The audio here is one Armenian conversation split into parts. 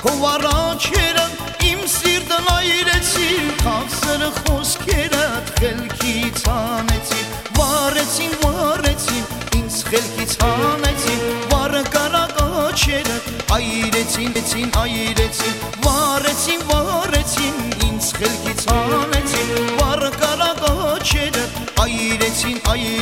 քո առաջերը իմ սիրտն այրեցին, քաղցր խոսքերդ խելքից հանեցին, վարեցին, ինձ խելքից հանեցին, վառ կարակ աչերդ այրեցին, վարեցին, ինձ խելքից հանեցին, վառ կարակ աչերդ այրեցին,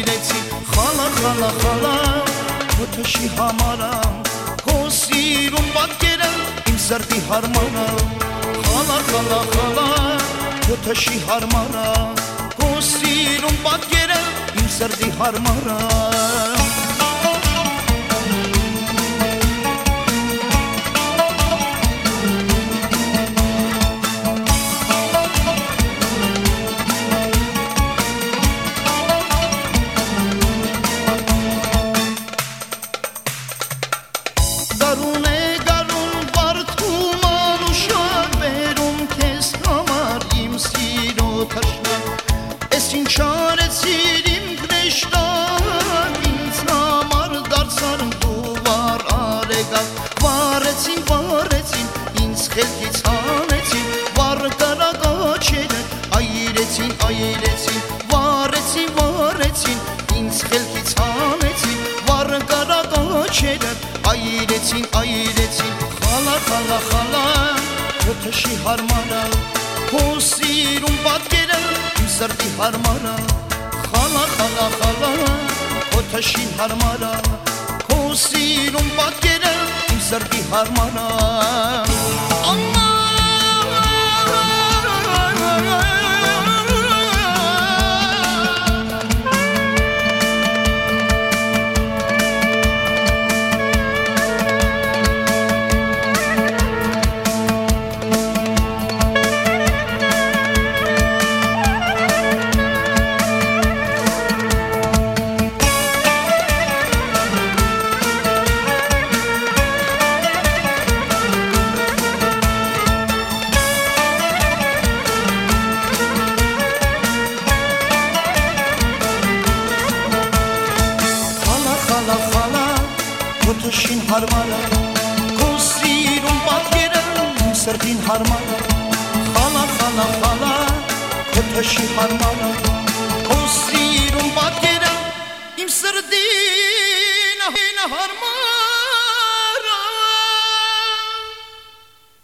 խալա, քո թշի համարամ, քո սիրուն պատկերը իմ սրտի հարմարա, խալա, քո թշի հարմարա, քո սիրուն պատկերը իմ սրտի հարմարա։ Գարուն վարդում անուշակ բերում քեզ համար իմ սիրո թշնակ, ես ինչ արեցիր իմ կրեշտակ, ինձ համար դարձար դու վառ արեգակ, վարեցին, ինձ խելքից հանեցին, վառ կարակ աչերը այրեցին, վարեցին, ինձ խելքից հանեցին, վառ կարակ աչերը այրեցին, խալա, քո թշի հարմարա, քո սիրուն պատկերը իմ սրտի հարմարա, խալա, քո թշին հարմարա, քո սիրուն պատկերը իմ սրտի հարմարա։ Քո թշին հարմարա, քո սիրուն պատկերը իմ սրտին հարմարա, խալա, քո թշի հարմարա, քո սիրուն պատկերը իմ սրտին հարմարա։